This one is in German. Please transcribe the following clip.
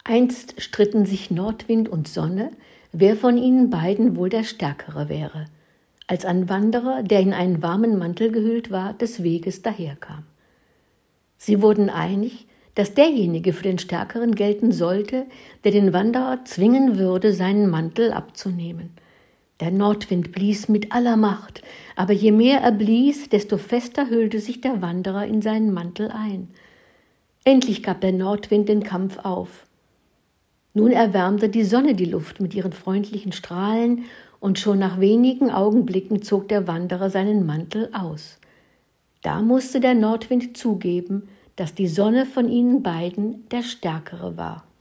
Einst stritten sich Nordwind und Sonne, wer von ihnen beiden wohl der Stärkere wäre, als ein Wanderer, der in einen warmen Mantel gehüllt war, des Weges daherkam. Sie wurden einig, dass derjenige für den Stärkeren gelten sollte, der den Wanderer zwingen würde, seinen Mantel abzunehmen. Der Nordwind blies mit aller Macht, aber je mehr er blies, desto fester hüllte sich der Wanderer in seinen Mantel ein. Endlich gab der Nordwind den Kampf auf. Nun erwärmte die Sonne die Luft mit ihren freundlichen Strahlen, und schon nach wenigen Augenblicken zog der Wanderer seinen Mantel aus. Da musste der Nordwind zugeben, dass die Sonne von ihnen beiden der Stärkere war.